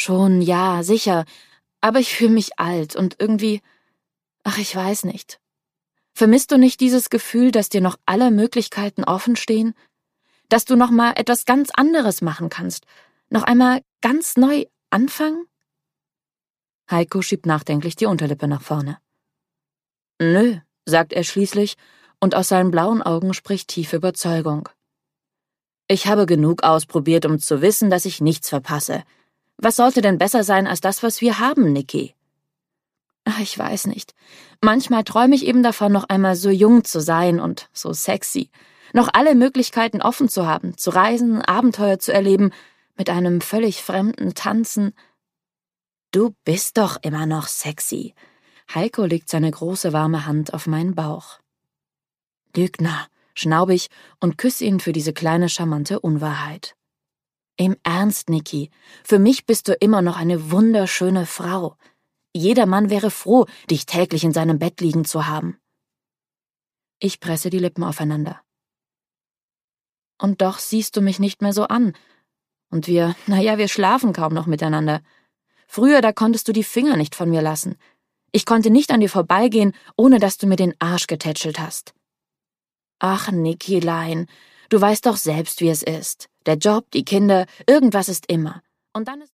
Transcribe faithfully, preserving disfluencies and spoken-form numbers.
Schon, ja, sicher. Aber ich fühle mich alt und irgendwie... Ach, ich weiß nicht. Vermisst du nicht dieses Gefühl, dass dir noch alle Möglichkeiten offen stehen? Dass du noch mal etwas ganz anderes machen kannst? Noch einmal ganz neu anfangen? Heiko schiebt nachdenklich die Unterlippe nach vorne. Nö, sagt er schließlich, und aus seinen blauen Augen spricht tiefe Überzeugung. Ich habe genug ausprobiert, um zu wissen, dass ich nichts verpasse. Was sollte denn besser sein als das, was wir haben, Niki? Ach, ich weiß nicht. Manchmal träume ich eben davon, noch einmal so jung zu sein und so sexy. Noch alle Möglichkeiten offen zu haben, zu reisen, Abenteuer zu erleben, mit einem völlig Fremden tanzen. Du bist doch immer noch sexy. Heiko legt seine große, warme Hand auf meinen Bauch. Lügner, schnaube ich und küsse ihn für diese kleine, charmante Unwahrheit. Im Ernst, Niki, für mich bist du immer noch eine wunderschöne Frau. Jeder Mann wäre froh, dich täglich in seinem Bett liegen zu haben. Ich presse die Lippen aufeinander. Und doch siehst du mich nicht mehr so an. Und wir, naja, wir schlafen kaum noch miteinander. Früher, da konntest du die Finger nicht von mir lassen. Ich konnte nicht an dir vorbeigehen, ohne dass du mir den Arsch getätschelt hast. Ach, Nikilein, du weißt doch selbst, wie es ist. Der Job, die Kinder, irgendwas ist immer. Und dann ist